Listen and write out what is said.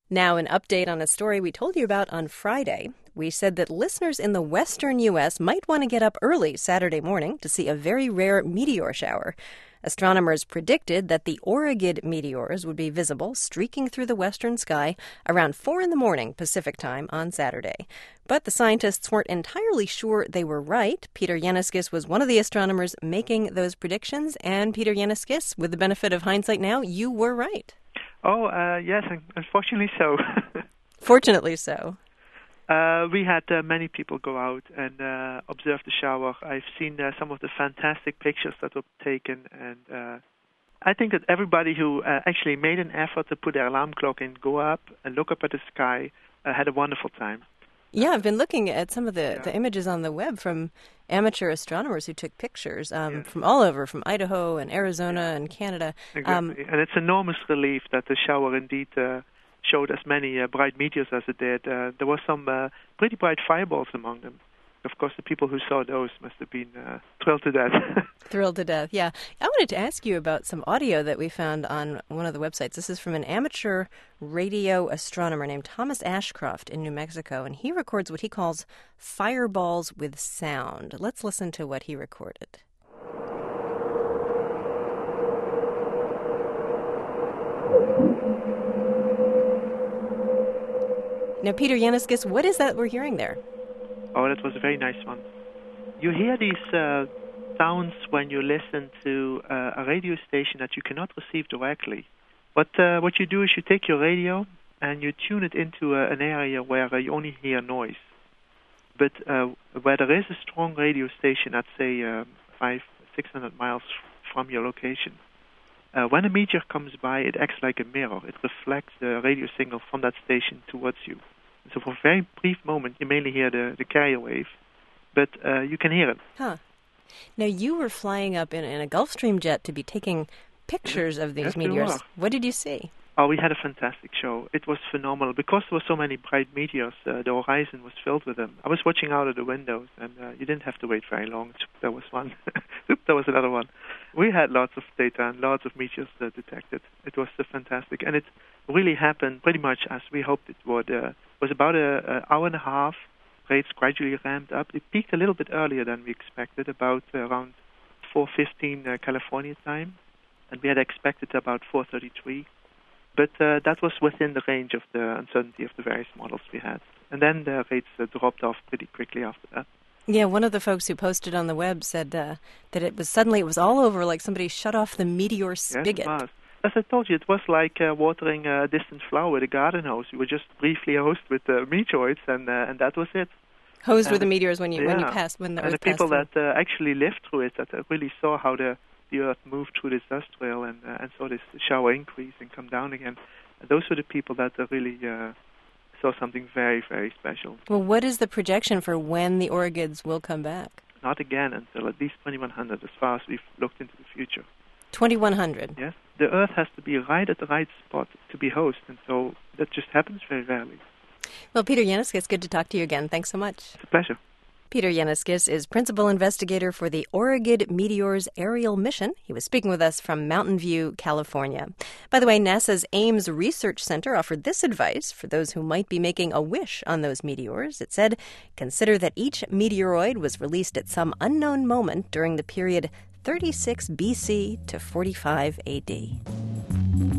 Now, an update on a story we told you about on Friday. We said that listeners in the western U.S. might want to get up early Saturday morning to see a very rare meteor shower. Astronomers predicted that the Aurigid meteors would be visible streaking through the western sky around 4 in the morning Pacific time on Saturday. But the scientists weren't entirely sure they were right. Peter Yeniskis was one of the astronomers making those predictions. And Peter Yeniskis, with the benefit of hindsight now, you were right. Oh, yes, unfortunately so. Fortunately so. We had many people go out and observe the shower. I've seen some of the fantastic pictures that were taken, and I think that everybody who actually made an effort to put their alarm clock in, go up and look up at the sky, had a wonderful time. Yeah, I've been looking at some of the images on the web from amateur astronomers who took pictures from all over, from Idaho and Arizona and Canada. Exactly. And it's enormous relief that the shower indeed showed as many bright meteors as it did. There were some pretty bright fireballs among them. Of course, the people who saw those must have been thrilled to death. Thrilled to death, yeah. I wanted to ask you about some audio that we found on one of the websites. This is from an amateur radio astronomer named Thomas Ashcroft in New Mexico, and he records what he calls fireballs with sound. Let's listen to what he recorded. Now, Peter Yeniskis, what is that we're hearing there? Oh, that was a very nice one. You hear these sounds when you listen to a radio station that you cannot receive directly. But what you do is you take your radio and you tune it into an area where you only hear noise. But where there is a strong radio station at, say, 500-600 miles from your location, when a meteor comes by, it acts like a mirror. It reflects the radio signal from that station towards you. So for a very brief moment, you mainly hear the carrier wave, but you can hear it. Huh. Now, you were flying up in a Gulfstream jet to be taking pictures of these meteors. What did you see? Oh, we had a fantastic show. It was phenomenal. Because there were so many bright meteors, the horizon was filled with them. I was watching out of the windows, and you didn't have to wait very long. There was one. There was another one. We had lots of data and lots of meteors detected. It was fantastic. And it really happened pretty much as we hoped it would. It was about an hour and a half. Rates gradually ramped up. It peaked a little bit earlier than we expected, about around 4:15 California time. And we had expected about 4:33. But that was within the range of the uncertainty of the various models we had. And then the rates dropped off pretty quickly after that. Yeah, one of the folks who posted on the web said that it was all over, like somebody shut off the meteor spigot. Yes, it was. As I told you, it was like watering a distant flower with a garden hose. You were just briefly hosed with meteoroids, and that was it. Hosed with the meteors when the Earth passed. And the people that actually lived through it, that really saw how the Earth moved through this dust trail and saw this shower increase and come down again. And those were the people that really saw something very, very special. Well, what is the projection for when the Aurigids will come back? Not again until at least 2100, as far as we've looked into the future. 2100? Yes. The Earth has to be right at the right spot to be host, and so that just happens very rarely. Well, Peter Yeniskis, it's good to talk to you again. Thanks so much. It's a pleasure. Peter Yeniskis is principal investigator for the Aurigid Meteors aerial mission. He was speaking with us from Mountain View, California. By the way, NASA's Ames Research Center offered this advice for those who might be making a wish on those meteors. It said, consider that each meteoroid was released at some unknown moment during the period 36 BC to 45 AD.